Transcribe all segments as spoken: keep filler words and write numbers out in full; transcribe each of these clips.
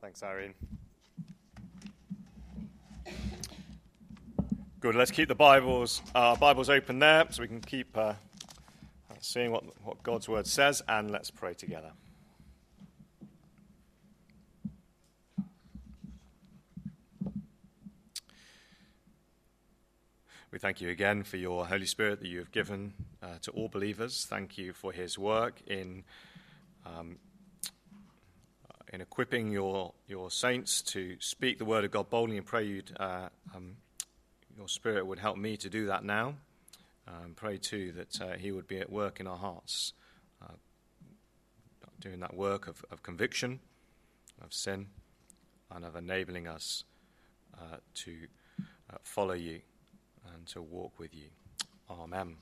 Thanks, Irene. Good. Let's keep the Bibles uh, Bibles open there so we can keep uh, seeing what, what God's Word says, and let's pray together. We thank you again for your Holy Spirit that you have given uh, to all believers. Thank you for his work in um, in equipping your your saints to speak the word of God boldly, and pray you'd, uh, um, your Spirit would help me to do that now. Um, pray too that uh, he would be at work in our hearts, uh, doing that work of, of conviction, of sin, and of enabling us uh, to uh, follow you and to walk with you. Amen.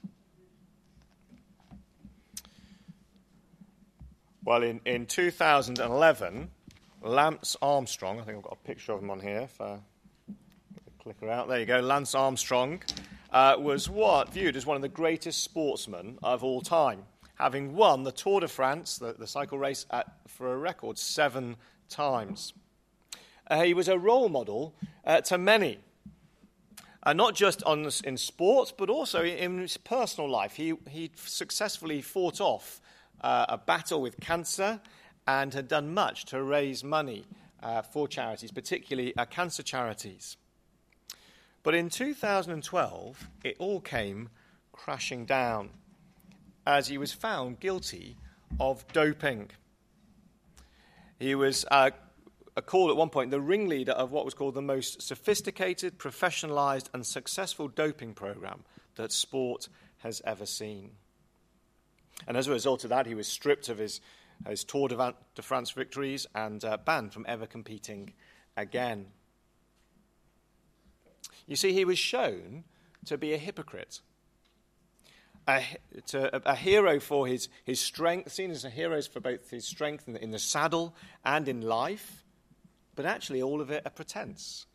Well, in, in two thousand eleven, Lance Armstrong, I think I've got a picture of him on here, if I click her out, there you go, Lance Armstrong, uh, was what viewed as one of the greatest sportsmen of all time, having won the Tour de France, the, the cycle race, at, for a record seven times. Uh, he was a role model uh, to many. Uh, not just on in sports, but also in his personal life. He he successfully fought off uh, a battle with cancer and had done much to raise money uh, for charities, particularly uh, cancer charities. But in two thousand twelve, it all came crashing down as he was found guilty of doping. He was uh, called at one point the ringleader of what was called the most sophisticated, professionalized, and successful doping program that sport has ever seen. And as a result of that, he was stripped of his, his Tour de France victories and uh, banned from ever competing again. You see, he was shown to be a hypocrite, a, to, a, a hero for his, his strength, seen as a hero for both his strength in the, in the saddle and in life, but actually all of it a pretense,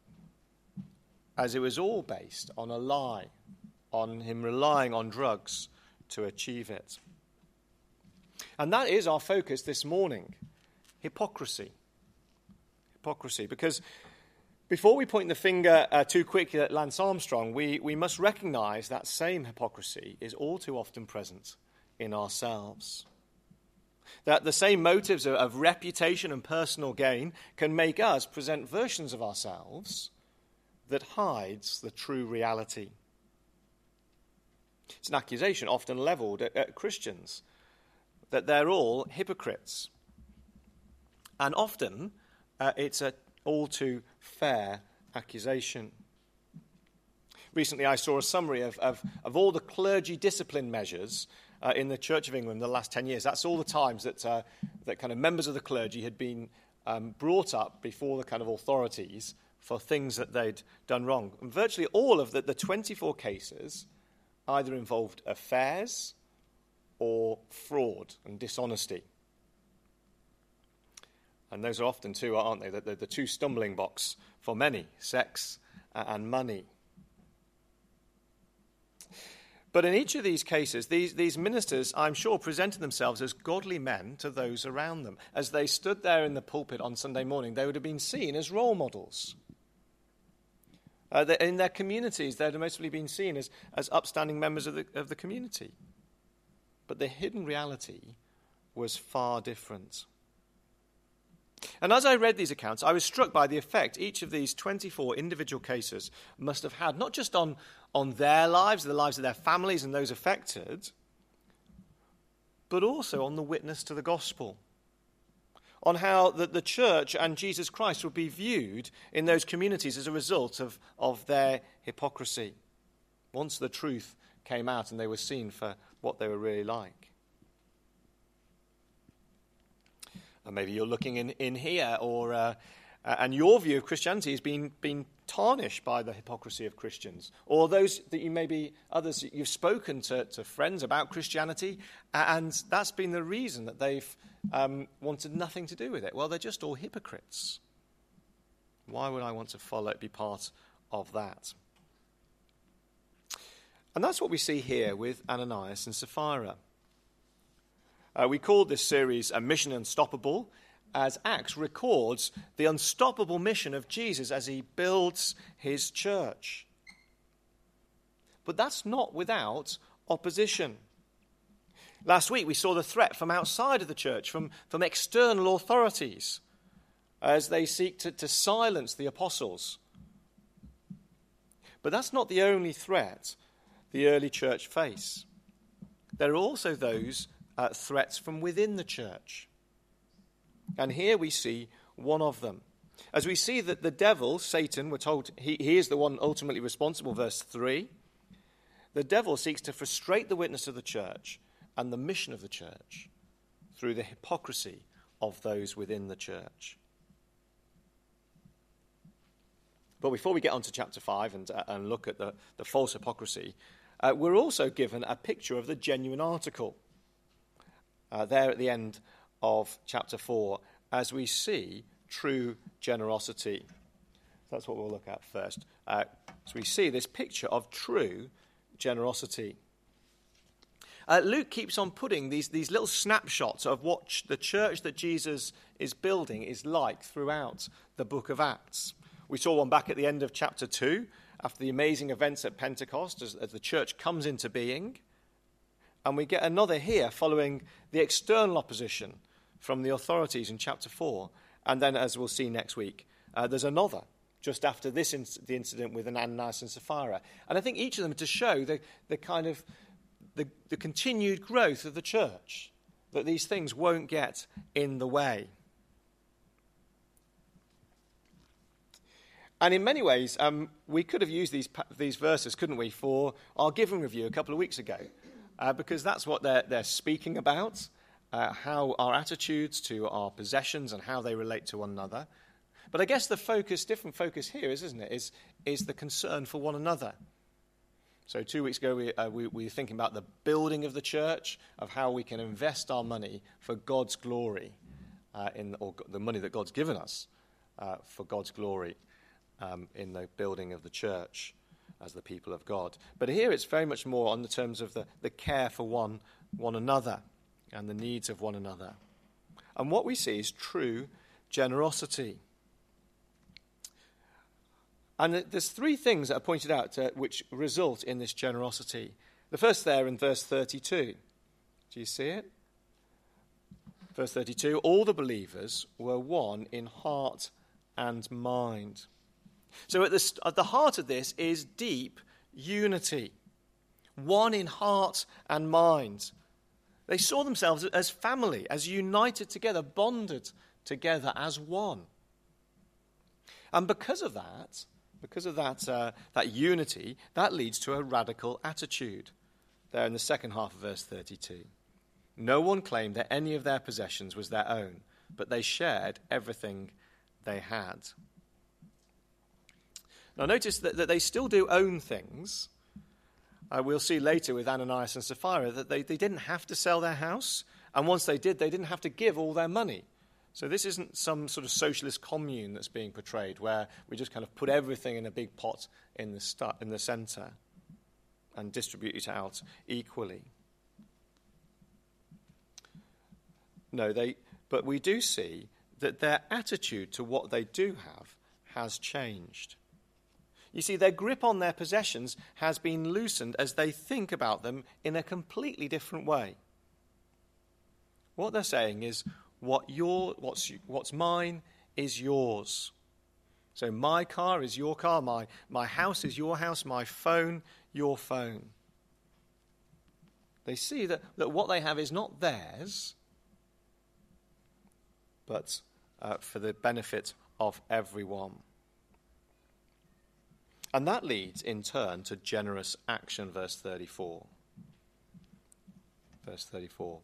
as it was all based on a lie, on him relying on drugs to achieve it. And that is our focus this morning, hypocrisy. Hypocrisy, because before we point the finger uh, too quickly at Lance Armstrong, we, we must recognize that same hypocrisy is all too often present in ourselves. That the same motives of, of reputation and personal gain can make us present versions of ourselves that hides the true reality. It's an accusation often leveled at, at Christians that they're all hypocrites. And often uh, it's an all too fair accusation. Recently I saw a summary of, of, of all the clergy discipline measures Uh, in the Church of England in the last ten years. That's all the times that uh, that kind of members of the clergy had been um, brought up before the kind of authorities for things that they'd done wrong. And virtually all of the, the twenty-four cases either involved affairs or fraud and dishonesty. And those are often too, aren't they, the, the, the two stumbling blocks for many, sex and money. But in each of these cases, these, these ministers, I'm sure, presented themselves as godly men to those around them. As they stood there in the pulpit on Sunday morning, they would have been seen as role models. Uh, they, in their communities, they would have mostly been seen as, as upstanding members of the, of the community. But the hidden reality was far different. And as I read these accounts, I was struck by the effect each of these twenty-four individual cases must have had, not just on, on their lives, the lives of their families and those affected, but also on the witness to the gospel, on how the, the church and Jesus Christ would be viewed in those communities as a result of, of their hypocrisy, once the truth came out and they were seen for what they were really like. Or maybe you're looking in, in here, or uh, and your view of Christianity has been, been tarnished by the hypocrisy of Christians. Or those that you maybe, others, you've spoken to, to friends about Christianity, and that's been the reason that they've um, wanted nothing to do with it. Well, they're just all hypocrites. Why would I want to follow it, be part of that? And that's what we see here with Ananias and Sapphira. Uh, we called this series a Mission Unstoppable, as Acts records the unstoppable mission of Jesus as he builds his church. But that's not without opposition. Last week we saw the threat from outside of the church, from, from external authorities, as they seek to, to silence the apostles. But that's not the only threat the early church face. There are also those uh, threats from within the church. And here we see one of them. As we see that the devil, Satan, we're told he, he is the one ultimately responsible, verse three. The devil seeks to frustrate the witness of the church and the mission of the church through the hypocrisy of those within the church. But before we get on to chapter five and, uh, and look at the, the false hypocrisy, uh, we're also given a picture of the genuine article uh, there at the end of chapter four, as we see true generosity. That's what we'll look at first. Uh, so we see this picture of true generosity. Uh, Luke keeps on putting these, these little snapshots of what ch- the church that Jesus is building is like throughout the book of Acts. We saw one back at the end of chapter two, after the amazing events at Pentecost, as, as the church comes into being. And we get another here following the external opposition from the authorities in chapter four. And then, as we'll see next week, uh, there's another just after this inc- the incident with Ananias and Sapphira. And I think each of them to show the, the kind of the, the continued growth of the church, that these things won't get in the way. And in many ways, um, we could have used these these verses, couldn't we, for our giving review a couple of weeks ago, uh, because that's what they're, they're speaking about, uh, how our attitudes to our possessions and how they relate to one another. But I guess the focus, different focus here is, isn't it, is, is the concern for one another. So two weeks ago, we, uh, we, we were thinking about the building of the church, of how we can invest our money for God's glory, uh, in or the money that God's given us uh, for God's glory. Um, in the building of the church as the people of God. But here it's very much more on the terms of the, the care for one, one another and the needs of one another. And what we see is true generosity. And there's three things that are pointed out uh, which result in this generosity. The first there in verse thirty-two. Do you see it? Verse thirty-two, all the believers were one in heart and mind. So at the, at the heart of this is deep unity, one in heart and mind. They saw themselves as family, as united together, bonded together as one. And because of that, because of that, uh, that unity, that leads to a radical attitude. There in the second half of verse thirty-two. No one claimed that any of their possessions was their own, but they shared everything they had. Now notice that, that they still do own things. Uh, we'll see later with Ananias and Sapphira that they, they didn't have to sell their house. And once they did, they didn't have to give all their money. So this isn't some sort of socialist commune that's being portrayed where we just kind of put everything in a big pot in the, stu- in the centre and distribute it out equally. No, they. But we do see that their attitude to what they do have has changed. You see, their grip on their possessions has been loosened as they think about them in a completely different way. What they're saying is, what your, what's, what's mine is yours. So my car is your car, my, my house is your house, my phone, your phone. They see that, that what they have is not theirs, but uh, for the benefit of everyone. And that leads, in turn, to generous action, verse thirty-four. Verse thirty-four.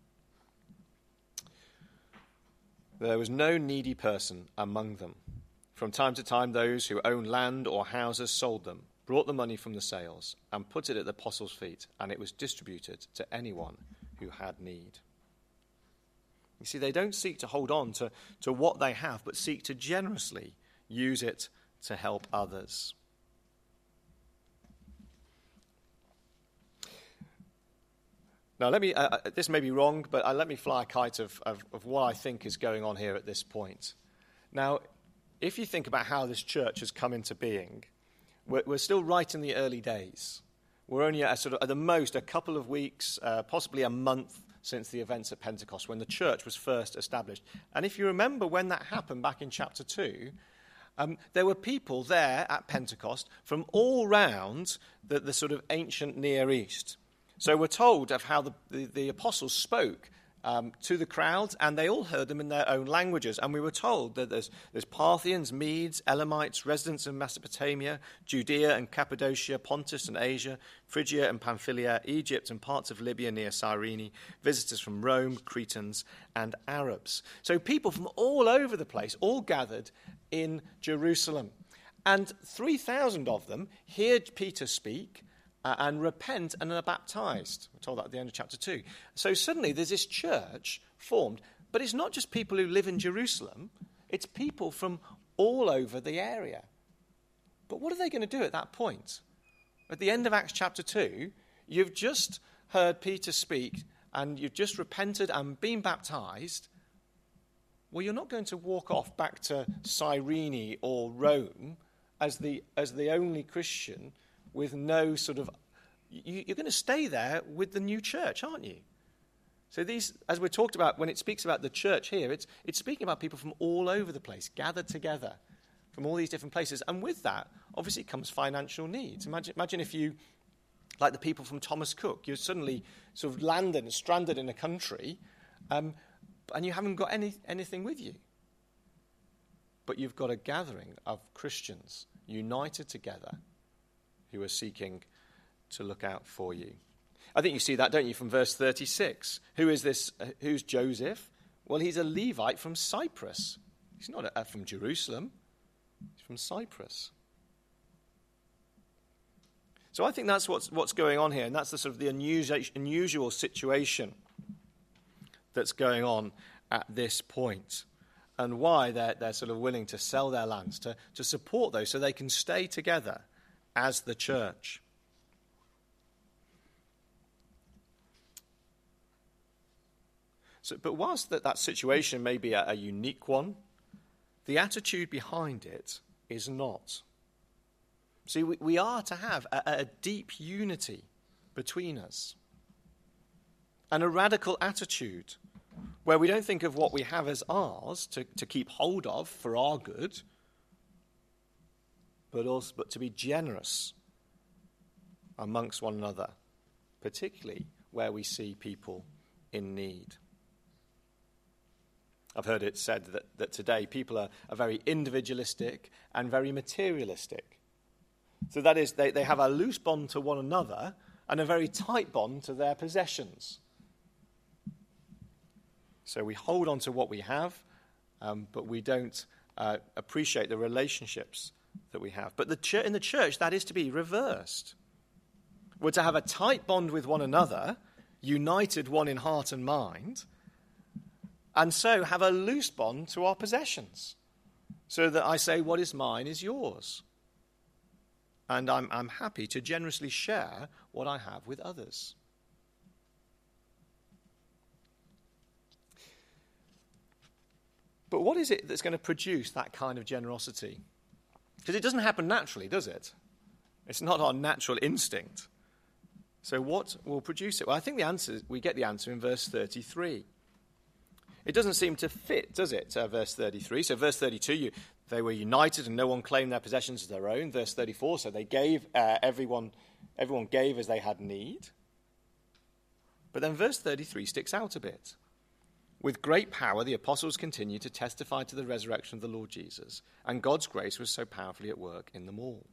There was no needy person among them. From time to time, those who owned land or houses sold them, brought the money from the sales, and put it at the apostles' feet, and it was distributed to anyone who had need. You see, they don't seek to hold on to, to what they have, but seek to generously use it to help others. Now, let me. Uh, this may be wrong, but uh, let me fly a kite of, of, of what I think is going on here at this point. Now, if you think about how this church has come into being, we're, we're still right in the early days. We're only at, a sort of, at the most a couple of weeks, uh, possibly a month since the events at Pentecost, when the church was first established. And if you remember when that happened back in chapter two, um, there were people there at Pentecost from all round the, the sort of ancient Near East. So we're told of how the, the, the apostles spoke um, to the crowds, and they all heard them in their own languages. And we were told that there's, there's Parthians, Medes, Elamites, residents of Mesopotamia, Judea and Cappadocia, Pontus and Asia, Phrygia and Pamphylia, Egypt and parts of Libya near Cyrene, visitors from Rome, Cretans and Arabs. So people from all over the place, all gathered in Jerusalem. And three thousand of them hear Peter speak, Uh, and repent and are baptized. We're told that at the end of chapter two. So suddenly there's this church formed, but it's not just people who live in Jerusalem, it's people from all over the area. But what are they going to do at that point? At the end of Acts chapter two, you've just heard Peter speak and you've just repented and been baptized. Well, you're not going to walk off back to Cyrene or Rome as the as the only Christian with no sort of, you, you're going to stay there with the new church, aren't you? So these, as we talked about, when it speaks about the church here, it's it's speaking about people from all over the place, gathered together from all these different places. And with that, obviously, comes financial needs. Imagine, imagine if you, like the people from Thomas Cook, you're suddenly sort of landed and stranded in a country, um, and you haven't got any anything with you. But you've got a gathering of Christians united together who are seeking to look out for you. I think you see that, don't you, from verse thirty-six. Who is this? Uh, who's Joseph? Well, he's a Levite from Cyprus. He's not uh, from Jerusalem. He's from Cyprus. So I think that's what's, what's going on here, and that's the sort of the unusual, unusual situation that's going on at this point, and why they're, they're sort of willing to sell their lands, to, to support those so they can stay together as the church. So, but whilst that, that situation may be a, a unique one, the attitude behind it is not. See, we, we are to have a, a deep unity between us and a radical attitude where we don't think of what we have as ours to, to keep hold of for our good, but also but to be generous amongst one another, particularly where we see people in need. I've heard it said that, that today people are, are very individualistic and very materialistic. So that is, they, they have a loose bond to one another and a very tight bond to their possessions. So we hold on to what we have, um, but we don't uh, appreciate the relationships that we have. But the ch- in the church, that is to be reversed. We're to have a tight bond with one another, united one in heart and mind, and so have a loose bond to our possessions, so that I say what is mine is yours. And I'm, I'm happy to generously share what I have with others. But what is it that's going to produce that kind of generosity? Because it doesn't happen naturally, does it? It's not our natural instinct. So what will produce it? Well, I think the answer, we get the answer in verse thirty-three. It doesn't seem to fit, does it, uh, verse thirty-three? So verse thirty-two, you, they were united and no one claimed their possessions as their own. Verse thirty-four, so they gave, uh, everyone, everyone gave as they had need. But then verse thirty-three sticks out a bit. With great power, the apostles continued to testify to the resurrection of the Lord Jesus, and God's grace was so powerfully at work in them all.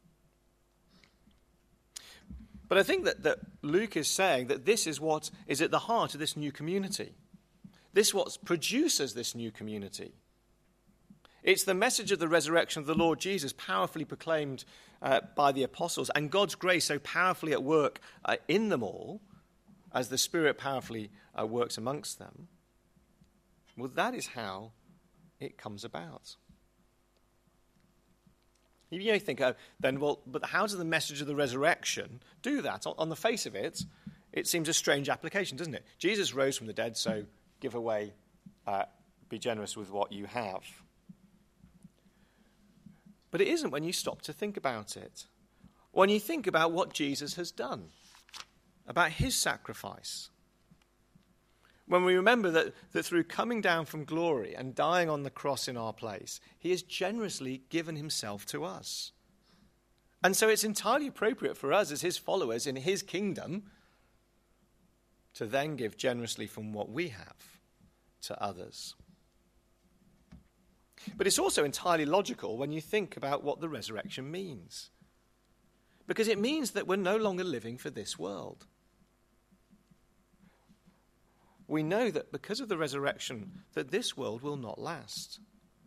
But I think that, that Luke is saying that this is what is at the heart of this new community. This is what produces this new community. It's the message of the resurrection of the Lord Jesus, powerfully proclaimed uh, by the apostles, and God's grace so powerfully at work uh, in them all, as the Spirit powerfully uh, works amongst them. Well, that is how it comes about. You may think, oh, then, well, but how does the message of the resurrection do that? On, on the face of it, It seems a strange application, doesn't it? Jesus rose from the dead, so give away, uh, be generous with what you have. But it isn't when you stop to think about it. When you think about what Jesus has done, about his sacrifice. When we remember that, that through coming down from glory and dying on the cross in our place, he has generously given himself to us. And so it's entirely appropriate for us as his followers in his kingdom to then give generously from what we have to others. But it's also entirely logical when you think about what the resurrection means. Because it means that we're no longer living for this world. We know that because of the resurrection, that this world will not last.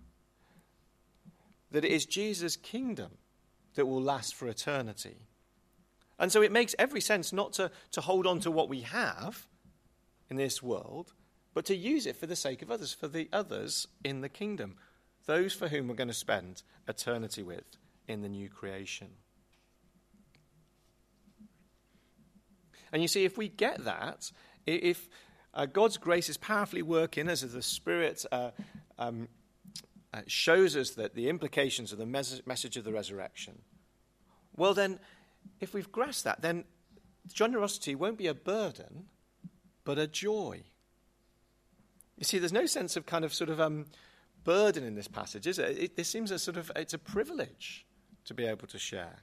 That it is Jesus' kingdom that will last for eternity. And so it makes every sense not to, to hold on to what we have in this world, but to use it for the sake of others, for the others in the kingdom, those for whom we're going to spend eternity with in the new creation. And you see, if we get that, if uh, God's grace is powerfully working as the Spirit uh, um, uh, shows us that the implications of the mes- message of the resurrection, well then, if we've grasped that, then generosity won't be a burden, but a joy. You see, there's no sense of kind of sort of um, burden in this passage, is it? It, it seems a sort of, it's a privilege to be able to share.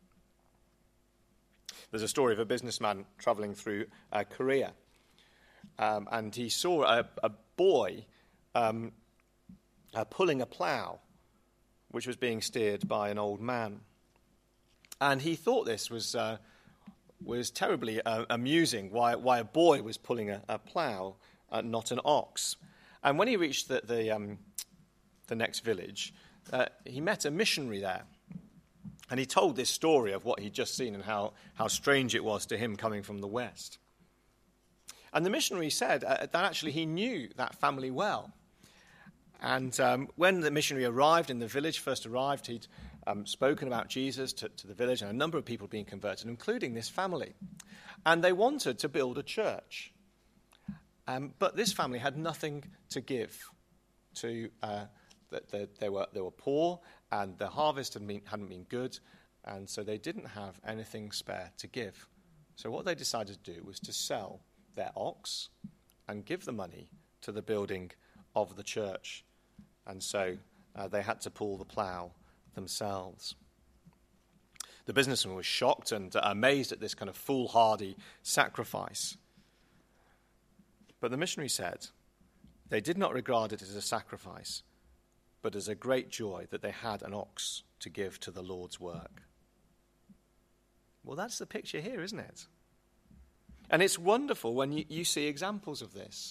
There's a story of a businessman travelling through uh, Korea, um, and he saw a, a boy um, uh, pulling a plough, which was being steered by an old man. And he thought this was uh, was terribly uh, amusing, why why a boy was pulling a, a plough, uh, not an ox. And when he reached the the, um, the next village, uh, he met a missionary there. And he told this story of what he'd just seen and how, how strange it was to him coming from the West. And the missionary said uh, that actually he knew that family well. And um, when the missionary arrived in the village, first arrived, he'd um, spoken about Jesus to, to the village, and a number of people being converted, including this family. And they wanted to build a church. Um, but this family had nothing to give to uh, that they, they were they were poor, and the harvest had been, hadn't been good, and so they didn't have anything spare to give. So what they decided to do was to sell their ox and give the money to the building of the church. And so uh, they had to pull the plough themselves. The businessman was shocked and uh, amazed at this kind of foolhardy sacrifice. But the missionary said they did not regard it as a sacrifice, but as a great joy that they had an ox to give to the Lord's work. Well, that's the picture here, isn't it? And it's wonderful when you, you see examples of this.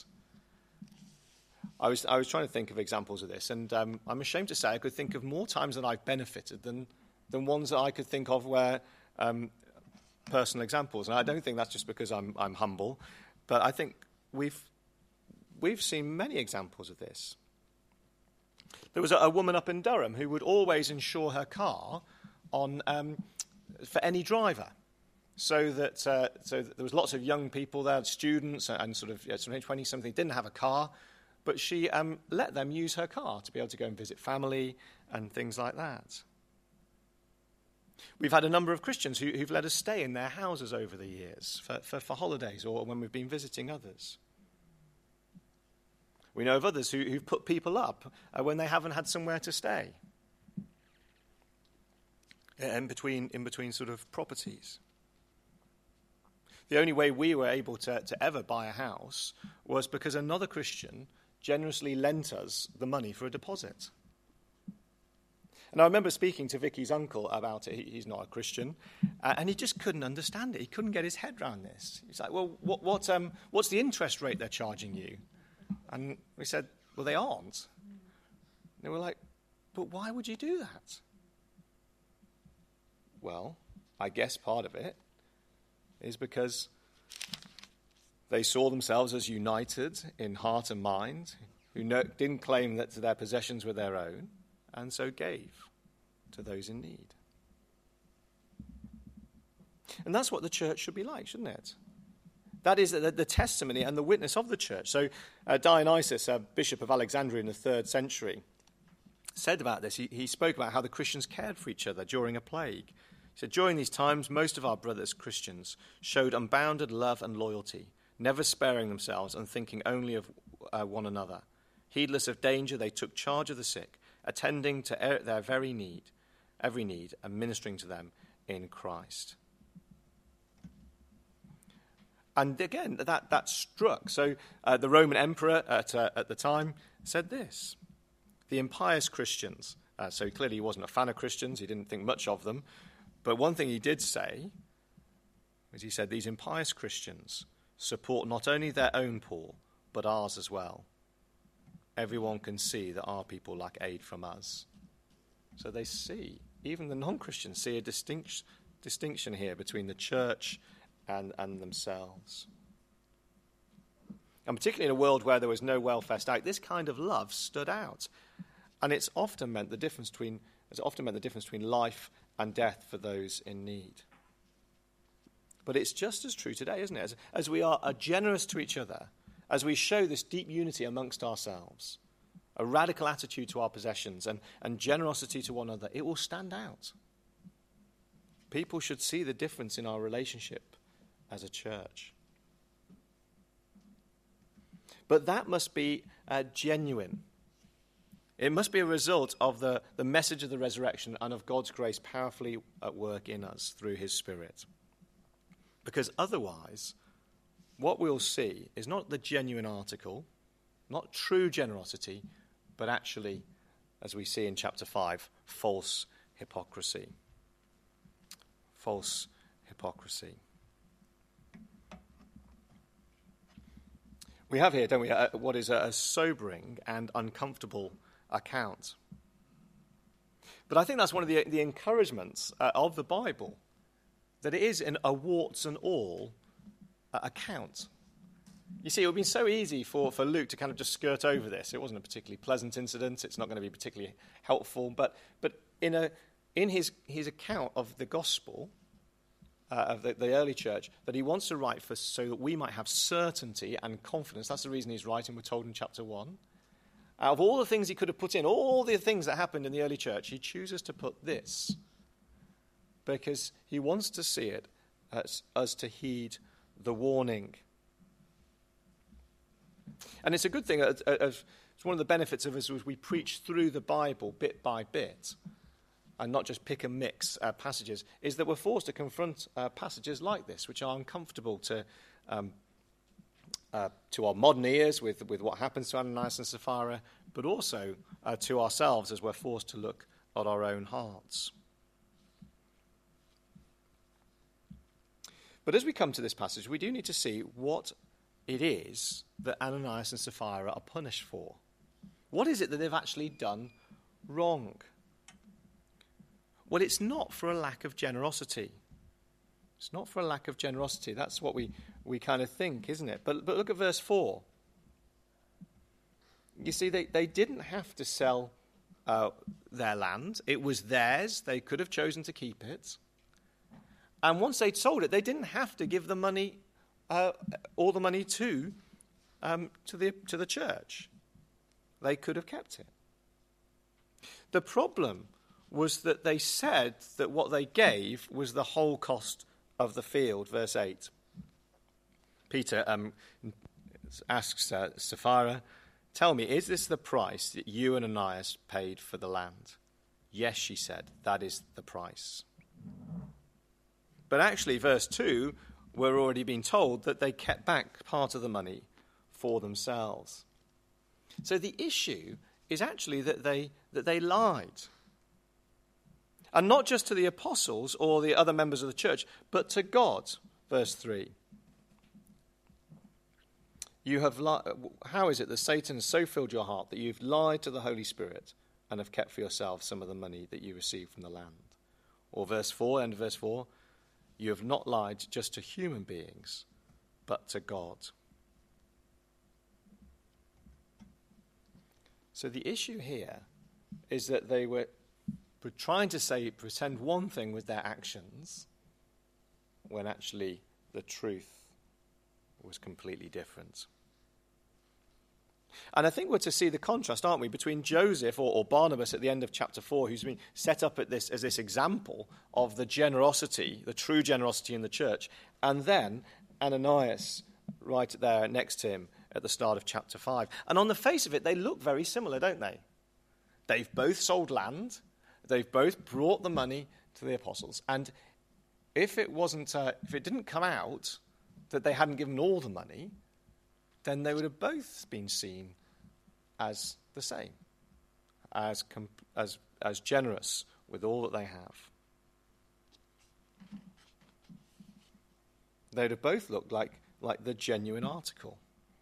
I was I was trying to think of examples of this, and um, I'm ashamed to say I could think of more times that I've benefited than, than ones that I could think of where um, personal examples. And I don't think that's just because I'm I'm humble, but I think we've we've seen many examples of this. There was a, a woman up in Durham who would always insure her car on um, for any driver, so that uh, so that there was lots of young people there, students and, and sort of yeah, twenty-something didn't have a car, but she um, let them use her car to be able to go and visit family and things like that. We've had a number of Christians who, who've let us stay in their houses over the years for, for, for holidays or when we've been visiting others. We know of others who, who've put people up uh, when they haven't had somewhere to stay. In between, in between sort of properties. The only way we were able to, to ever buy a house was because another Christian generously lent us the money for a deposit. And I remember speaking to Vicky's uncle about it. He, he's not a Christian, uh, and he just couldn't understand it. He couldn't get his head around this. He's like, well, what, what, um, what's the interest rate they're charging you? And we said, well, they aren't. And they were like, but why would you do that? Well, I guess part of it is because they saw themselves as united in heart and mind, who no, didn't claim that their possessions were their own, and so gave to those in need. And that's what the church should be like, shouldn't it? That is the, the testimony and the witness of the church. So uh, Dionysius, a bishop of Alexandria in the third century, said about this. He, he spoke about how the Christians cared for each other during a plague. He said, during these times, most of our brothers, Christians, showed unbounded love and loyalty, never sparing themselves and thinking only of uh, one another. Heedless of danger, they took charge of the sick, attending to er- their very need, every need, and ministering to them in Christ. And again, that, that struck. So uh, the Roman emperor at, uh, at the time said this. The impious Christians, uh, so clearly he wasn't a fan of Christians, he didn't think much of them, but one thing he did say was he said, these impious Christians support not only their own poor, but ours as well. Everyone can see that our people lack aid from us. So they see, even the non-Christians see a distinct, distinction here between the church and, and themselves. And particularly in a world where there was no welfare state, this kind of love stood out. And it's often meant the difference between it's often meant the difference between life and death for those in need. But it's just as true today, isn't it? As, as we are, are generous to each other, as we show this deep unity amongst ourselves, a radical attitude to our possessions and, and generosity to one another, it will stand out. People should see the difference in our relationship as a church. But that must be uh, genuine. It must be a result of the, the message of the resurrection and of God's grace powerfully at work in us through his Spirit. Because otherwise, what we'll see is not the genuine article, not true generosity, but actually, as we see in chapter five, false hypocrisy. False hypocrisy. We have here, don't we, uh, what is a, a sobering and uncomfortable account. But I think that's one of the, the encouragements uh, of the Bible, that it is in a warts and all uh, account. You see, it would have been so easy for, for Luke to kind of just skirt over this. It wasn't a particularly pleasant incident. It's not going to be particularly helpful. But but in a in his, his account of the gospel, uh, of the, the early church, that he wants to write for so that we might have certainty and confidence. That's the reason he's writing, we're told in chapter one. Out of all the things he could have put in, all the things that happened in the early church, he chooses to put this because he wants to see it as us to heed the warning. And it's a good thing. It's one of the benefits of us as we preach through the Bible bit by bit and not just pick and mix uh, passages, is that we're forced to confront uh, passages like this, which are uncomfortable to um, Uh, to our modern ears with, with what happens to Ananias and Sapphira, but also uh, to ourselves as we're forced to look at our own hearts. But as we come to this passage, we do need to see what it is that Ananias and Sapphira are punished for. What is it that they've actually done wrong? Well, it's not for a lack of generosity. It's not for a lack of generosity. That's what we, we kind of think, isn't it? But but look at verse four. You see, they, they didn't have to sell uh, their land. It was theirs. They could have chosen to keep it. And once they'd sold it, they didn't have to give the money, uh, all the money to um, to the to the church. They could have kept it. The problem was that they said that what they gave was the whole cost of the field, verse eight. Peter um, asks uh, Sapphira, tell me, is this the price that you and Ananias paid for the land? Yes, she said, that is the price. But actually, verse two, we're already being told that they kept back part of the money for themselves. So the issue is actually that they that they lied. And not just to the apostles or the other members of the church, but to God. Verse three. You have li- How is it that Satan has so filled your heart that you've lied to the Holy Spirit and have kept for yourself some of the money that you received from the land? Or verse four, end of verse four. You have not lied just to human beings, but to God. So the issue here is that they were But trying to say, pretend one thing with their actions, when actually the truth was completely different. And I think we're to see the contrast, aren't we, between Joseph or, or Barnabas at the end of chapter four, who's been set up at this as this example of the generosity, the true generosity in the church, and then Ananias right there next to him at the start of chapter five. And on the face of it, they look very similar, don't they? They've both sold land. They've both brought the money to the apostles. And if it wasn't, uh, if it didn't come out that they hadn't given all the money, then they would have both been seen as the same, as comp- as as generous with all that they have. They would have both looked like like the genuine article.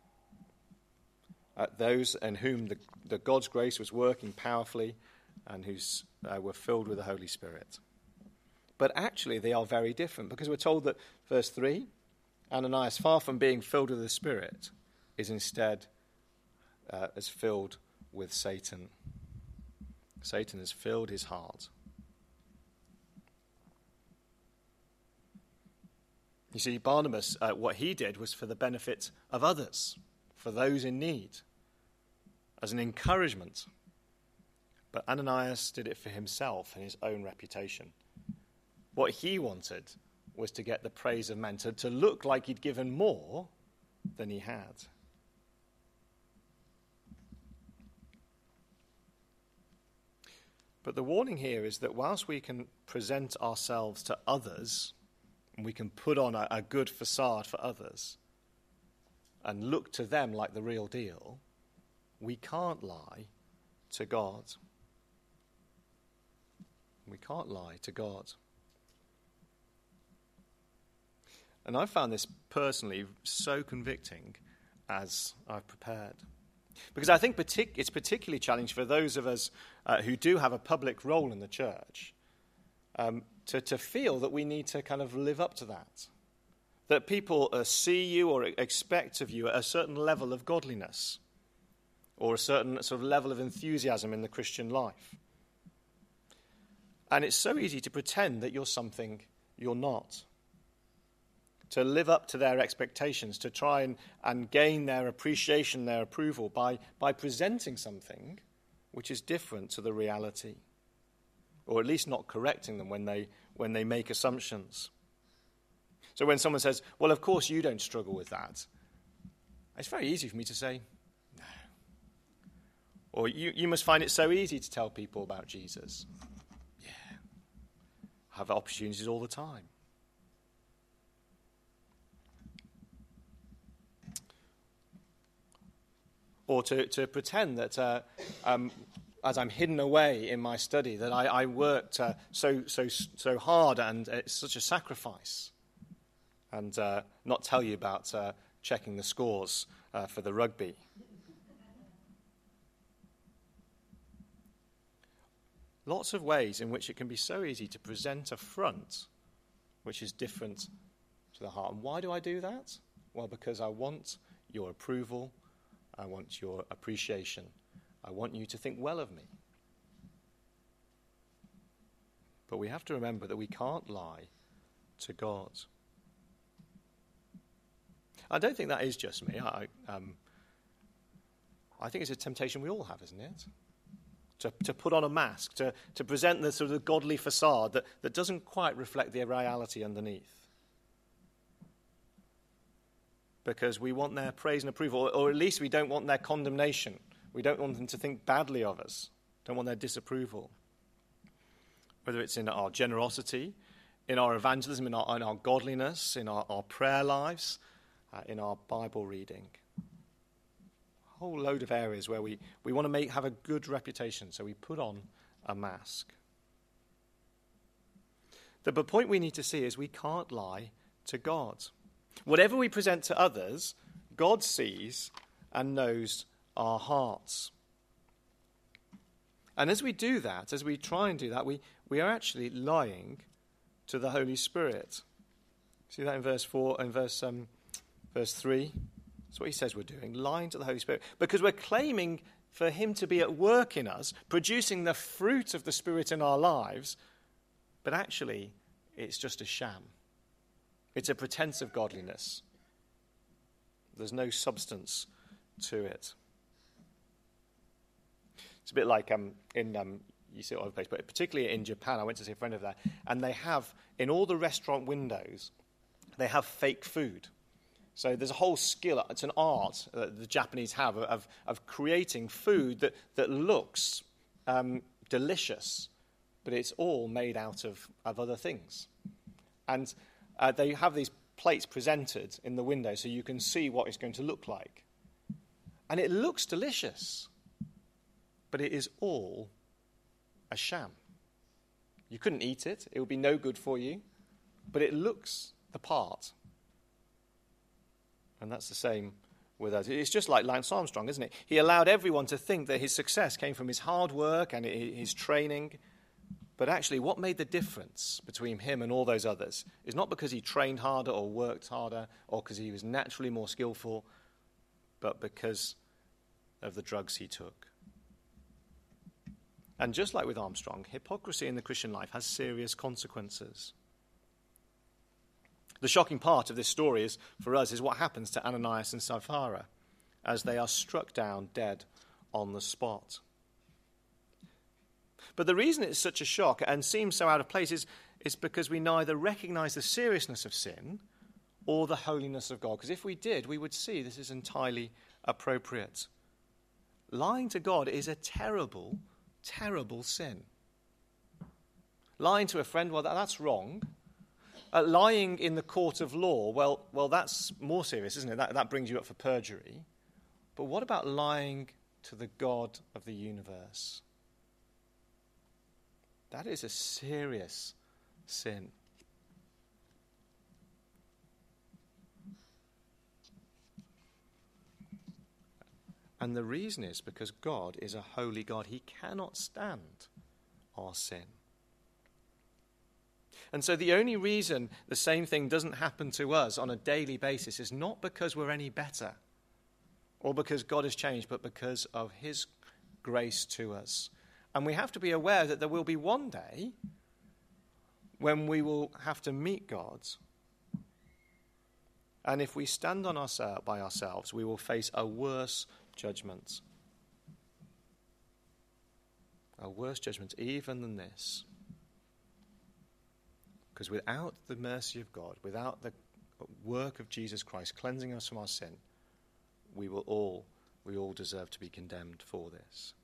Uh, those in whom the, the God's grace was working powerfully and who uh, were filled with the Holy Spirit. But actually they are very different, because we're told that, verse three, Ananias, far from being filled with the Spirit, is instead uh, as filled with Satan. Satan has filled his heart. You see, Barnabas, uh, what he did was for the benefit of others, for those in need, as an encouragement. But Ananias did it for himself and his own reputation. What he wanted was to get the praise of men, to, to look like he'd given more than he had. But the warning here is that whilst we can present ourselves to others, and we can put on a, a good facade for others, and look to them like the real deal, we can't lie to God. We can't lie to God. And I found this personally so convicting as I've prepared. Because I think partic- it's particularly challenging for those of us uh, who do have a public role in the church um, to, to feel that we need to kind of live up to that. That people uh, see you or expect of you a certain level of godliness or a certain sort of level of enthusiasm in the Christian life. And it's so easy to pretend that you're something you're not. To live up to their expectations, to try and, and gain their appreciation, their approval by, by presenting something which is different to the reality, or at least not correcting them when they when they make assumptions. So when someone says, well, of course you don't struggle with that, it's very easy for me to say, no. Or you, you must find it so easy to tell people about Jesus. Yeah, I have opportunities all the time. Or to, to pretend that uh, um, as I'm hidden away in my study, that I, I worked uh, so so so hard and it's such a sacrifice, and uh, not tell you about uh, checking the scores uh, for the rugby. Lots of ways in which it can be so easy to present a front which is different to the heart. And why do I do that? Well, because I want your approval. I want your appreciation. I want you to think well of me. But we have to remember that we can't lie to God. I don't think that is just me. I, um, I think it's a temptation we all have, isn't it? To, to put on a mask, to, to present the sort of godly facade that, that doesn't quite reflect the reality underneath. Because we want their praise and approval, or, or at least we don't want their condemnation. We don't want them to think badly of us. Don't want their disapproval. Whether it's in our generosity, in our evangelism, in our, in our godliness, in our, our prayer lives, uh, in our Bible reading. A whole load of areas where we, we want to make have a good reputation, so we put on a mask. The, the point we need to see is we can't lie to God. Whatever we present to others, God sees and knows our hearts. And as we do that, as we try and do that, we, we are actually lying to the Holy Spirit. See that in verse four and verse um, verse three? That's what he says we're doing, lying to the Holy Spirit. Because we're claiming for him to be at work in us, producing the fruit of the Spirit in our lives, but actually it's just a sham. It's a pretense of godliness. There's no substance to it. It's a bit like um, in, um, you see it all over the place, but particularly in Japan, I went to see a friend of that, and they have, in all the restaurant windows, they have fake food. So there's a whole skill, it's an art that the Japanese have of, of creating food that, that looks um, delicious, but it's all made out of, of other things. And uh, they have these plates presented in the window so you can see what it's going to look like. And it looks delicious, but it is all a sham. You couldn't eat it, it would be no good for you, but it looks the part. And that's the same with us. It's just like Lance Armstrong, isn't it? He allowed everyone to think that his success came from his hard work and his training. But actually, what made the difference between him and all those others is not because he trained harder or worked harder or because he was naturally more skillful, but because of the drugs he took. And just like with Armstrong, hypocrisy in the Christian life has serious consequences. The shocking part of this story is, for us, is what happens to Ananias and Sapphira as they are struck down dead on the spot. But the reason it's such a shock and seems so out of place is, is because we neither recognize the seriousness of sin or the holiness of God. Because if we did, we would see this is entirely appropriate. Lying to God is a terrible, terrible sin. Lying to a friend, well, that, that's wrong. Uh, lying in the court of law, well, well, that's more serious, isn't it? That, that brings you up for perjury. But what about lying to the God of the universe? That is a serious sin. And the reason is because God is a holy God. He cannot stand our sin. And so the only reason the same thing doesn't happen to us on a daily basis is not because we're any better or because God has changed, but because of his grace to us. And we have to be aware that there will be one day when we will have to meet God. And if we stand on ourselves, by ourselves, we will face a worse judgment. A worse judgment even than this. Because without the mercy of God, without the work of Jesus Christ cleansing us from our sin, we will all, we all deserve to be condemned for this.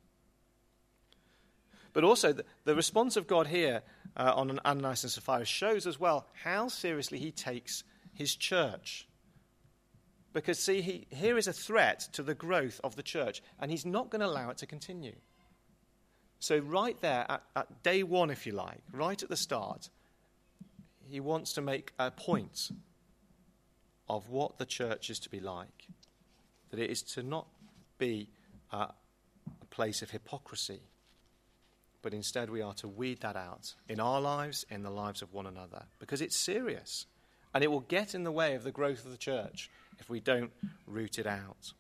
But also, the, the response of God here uh, on Ananias and Sapphira shows as well how seriously he takes his church. Because, see, he, here is a threat to the growth of the church, and he's not going to allow it to continue. So right there, at, at day one, if you like, right at the start, he wants to make a point of what the church is to be like. That it is to not be uh, a place of hypocrisy, but instead we are to weed that out in our lives, in the lives of one another, because it's serious, and it will get in the way of the growth of the church if we don't root it out.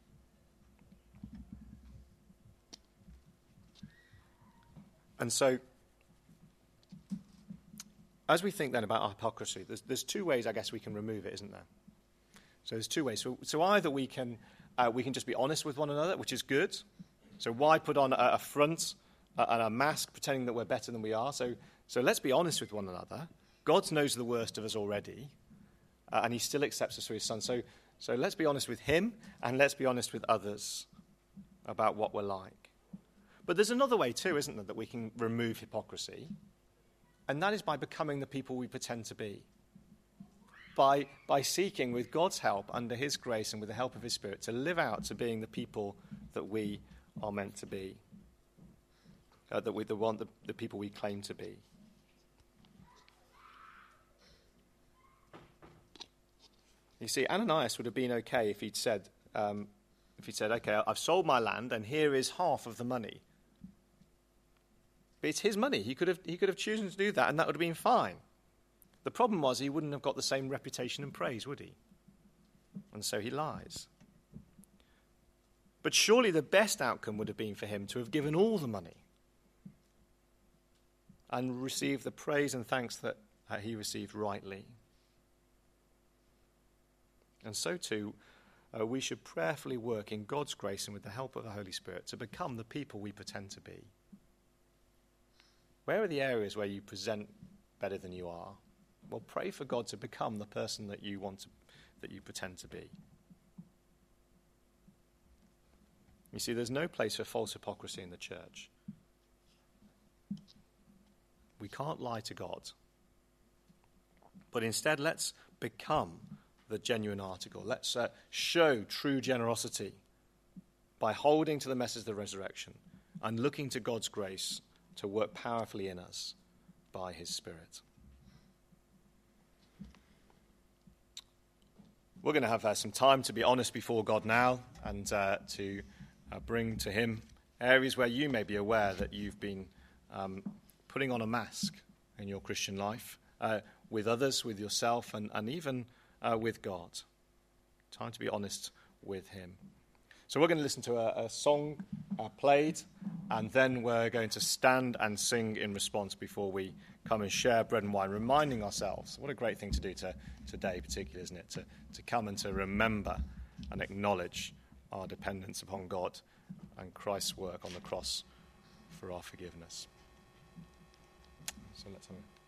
And so, as we think then about our hypocrisy, there's, there's two ways, I guess, we can remove it, isn't there? So there's two ways. So, so either we can uh, we can just be honest with one another, which is good. So why put on a, a front uh, and a mask pretending that we're better than we are? So so let's be honest with one another. God knows the worst of us already, uh, and he still accepts us through his Son. So so let's be honest with him, and let's be honest with others about what we're like. But there's another way too, isn't there, that we can remove hypocrisy. And that is by becoming the people we pretend to be. By, by seeking, with God's help, under his grace and with the help of his Spirit, to live out to being the people that we are meant to be. Uh, that we the, one, the, the people we claim to be. You see, Ananias would have been okay if he'd said, um, if he'd said, okay, I've sold my land and here is half of the money. But it's his money. He could have he could have chosen to do that, and that would have been fine. The problem was he wouldn't have got the same reputation and praise, would he? And so he lies. But surely the best outcome would have been for him to have given all the money and received the praise and thanks that uh, he received rightly. And so too, uh, we should prayerfully work in God's grace and with the help of the Holy Spirit to become the people we pretend to be. Where are the areas where you present better than you are? Well, pray for God to become the person that you want to, that you pretend to be. You see, there's no place for false hypocrisy in the church. We can't lie to God. But instead, let's become the genuine article. Let's uh, show true generosity by holding to the message of the resurrection and looking to God's grace to work powerfully in us by his Spirit. We're going to have uh, some time to be honest before God now and uh, to uh, bring to him areas where you may be aware that you've been um, putting on a mask in your Christian life, uh, with others, with yourself, and, and even uh, with God. Time to be honest with him. So we're going to listen to a, a song uh, played, and then we're going to stand and sing in response before we come and share bread and wine, reminding ourselves. What a great thing to do to, today, particularly, isn't it? To, to come and to remember and acknowledge our dependence upon God and Christ's work on the cross for our forgiveness. So let's have a